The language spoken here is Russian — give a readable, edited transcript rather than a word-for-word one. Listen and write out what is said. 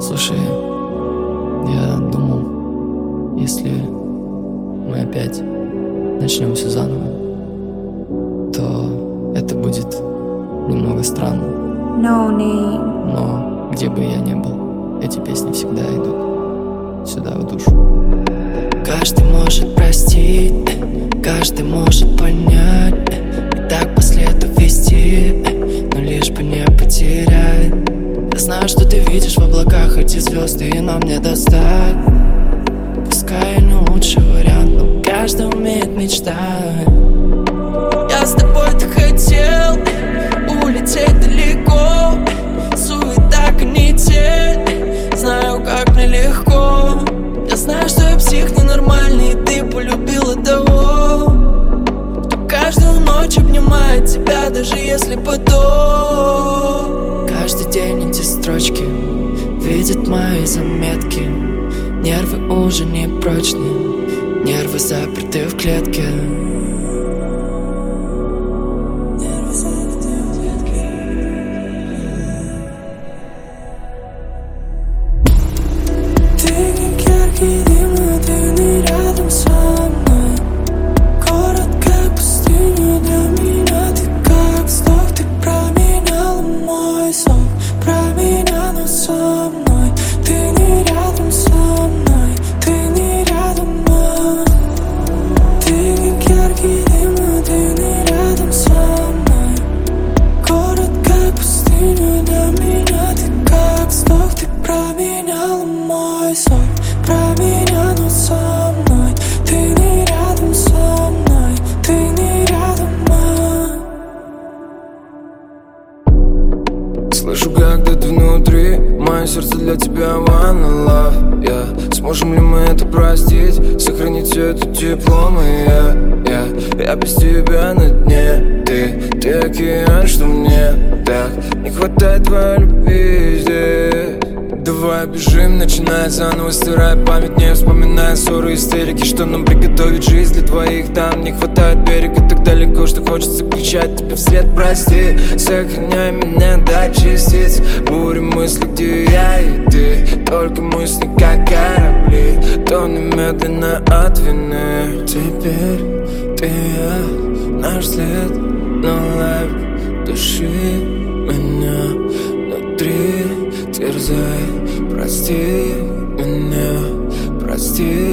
Слушай, я думал, если мы опять начнем все заново, то это будет немного странно. No name. Но где бы я ни был, эти песни всегда идут сюда, в душу. Каждый может простить, каждый может понять, и так по следу вести, но лишь бы не потерять. Я знаю, что ты видишь в облаках эти звезды, и нам не достать. Пускай не лучший вариант, но каждый умеет мечтать. Я с тобой так хотел улететь далеко. Суета, канитель, знаю, как мне легко. Я знаю, что я псих ненормальный, и ты полюбила того, кто каждую ночь обнимает тебя, даже если потом. Каждый день эти строчки видят мои заметки. Нервы уже не прочные, нервы заперты в клетке. Слышу, как где-то внутри мое сердце для тебя one love, yeah. Сможем ли мы это простить, сохранить все это тепло, я без тебя на дне. Ты океан, что мне так не хватает твоей любви здесь. Давай бежим, начиная заново, стирая память, не вспоминая ссоры, истерики. Что нам приготовить жизнь для двоих, там не хватает берега так далеко, что хочется кричать тебе вслед: прости, сохраняй меня до частиц. Бури мысли, где я и ты, только мысли как корабли, тонем медленно от вины. Теперь ты и я, наш след, но лайф души меня внутри терзай. Прости меня, прости.